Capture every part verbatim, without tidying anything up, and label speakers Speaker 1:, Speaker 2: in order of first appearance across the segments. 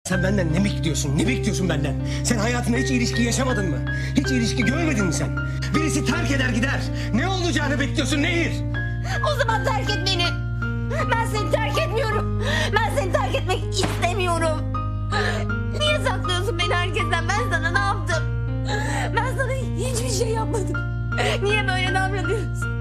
Speaker 1: Sen benden ne bekliyorsun? Ne bekliyorsun benden? Sen hayatında hiç ilişki yaşamadın mı? Hiç ilişki görmedin mi sen? Birisi terk eder gider. Ne olacağını bekliyorsun Nehir?
Speaker 2: O zaman terk et beni. Ben seni terk etmiyorum. Ben seni terk etmek istemiyorum. Niye saklıyorsun beni herkesten? Ben sana ne yaptım? Ben sana hiçbir şey yapmadım. Niye böyle davranıyorsun?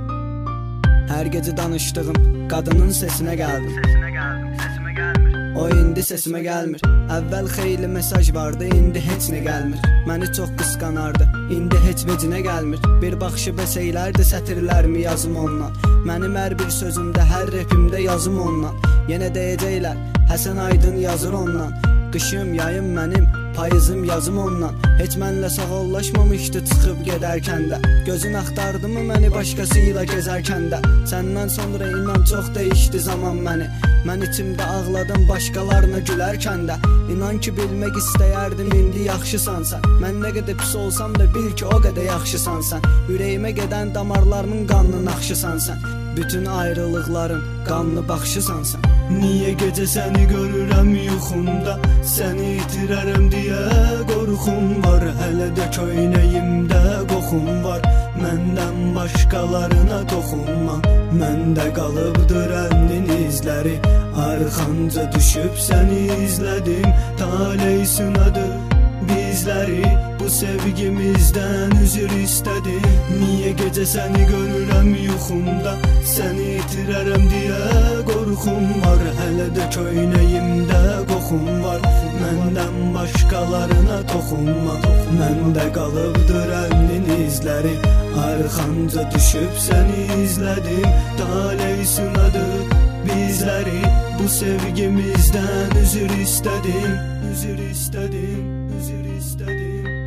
Speaker 3: Her gece danıştığım kadının sesine geldim.
Speaker 4: Sesine geldim, sesime gelmir.
Speaker 3: O indi sesime gelmir. Əvvəl xeyli mesaj vardı, indi heç nə gəlmir. Məni çox qısqanardı, indi heç vecinə gəlmir. Bir baxışı bəsəylərdi sətirlərimi yazım ondan. Mənim hər bir sözümdə, hər repimdə yazım ondan. Yenə deyəcəklər, Həsən Aydın yazır ondan. Qışım, yayım mənim, payızım yazım ondan. Heç mənlə sağollaşmamışdı çıxıb gedərkən də. Gözün axtardı mı məni başqasıyla gezərkən də. Səndən sonra inan çox dəyişdi zaman məni. Mən içimdə ağladım başqalarına gülərkən də. İnan ki bilmək istəyərdim indi yaxşısan sən. Mən nə qədər pis olsam da bil ki o qədər yaxşısan sən. Ürəyimə gedən damarlarımın qanlı naxşısan sən. Bütün ayrılıqların qanlı baxşısan sən. Niyə gecə səni görürəm yuxumda, səni itirərəm deyə qorxum var. Hələ də köynəyimdə qoxum var. Məndən başqalarına toxunma. Məndə qalıbdır əlinin izləri. Arxanca düşüb səni izlədim. Taley sınadı bizləri. Bu sevgimizdən üzr istədim. Niyə gecə səni görürəm yuxumda, səni itirərəm deyə qorxum var. Hələ də köynəyimdə qoxum var. Məndən başqalarına toxunma. Məndə qalıbdır əlinin izləri. Arxanca düşüb səni izlədim. Taley sınadı bizləri. Bu sevgimizdən üzr istədim. Üzr istədim, üzr istədim.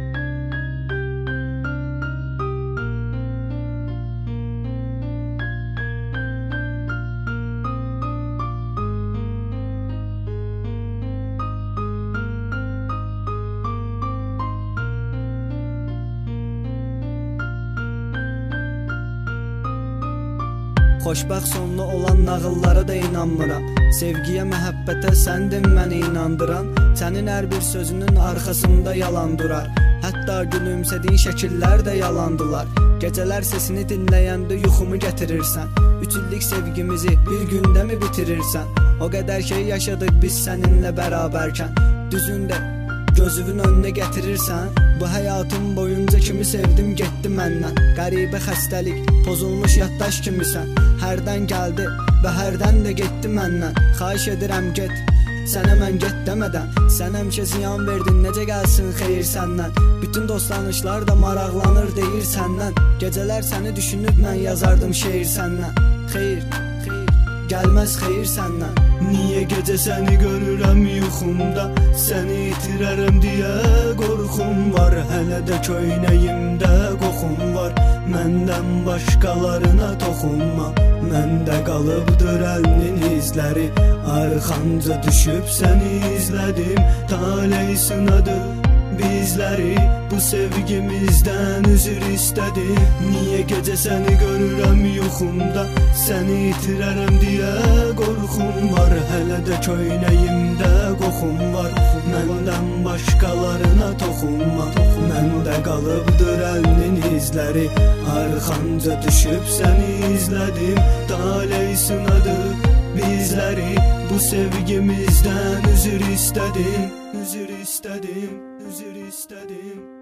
Speaker 3: Xoşbəxt sonlu olan nağıllara da inanmıram. Sevgiyə, məhəbbətə səndin məni inandıran. Sənin hər bir sözünün arxasında yalan durar. Hətta gülümsədiyin şəkillər də yalandılar. Gecələr sesini dinləyəndə yuxumu gətirirsən. Üç illik sevgimizi bir gündə mi bitirirsən? O qədər şey yaşadıq biz səninlə bərabərkən. Düzündə gözünün önünə gətirirsən. Bu həyatım boyunca kimi sevdim getdi məndən. Qəribə xəstəlik, pozulmuş yaddaş kimisən. Hərdən gəldi və hərdən də getdi məndən. Xahiş edirəm get, sənə mən get demədən. Sən həmişə ziyan verdin, necə gəlsin xeyir səndən. Bütün dostlanışlar da maraqlanır deyir səndən. Gecələr səni düşünüb mən yazardım şeir səndən. Xeyir, xeyir, gəlməz xeyir səndən. Niyə gecə səni görürəm yuxumda, səni itirərəm deyə qorxum var. Hələ də köynəyimdə qoxum var. Məndən başqalarına toxunma. Məndə qalıbdır əlinin izləri. Arxanca düşüb səni izlədim. Taley sınadı bizləri. Bu sevgimizdən üzr istədim. Niyə gecə səni görürəm yuxumda, səni itirərəm deyə qorxum var. Hələ də köynəyimdə qoxum var. Məndən başqalarına toxunma. Məndə qalıbdır əlinin izləri. Arxanca düşüb səni izlədim. Taley sınadı bizləri. Bu sevgimizdən üzr istədim. Üzr istədim, üzr istədim.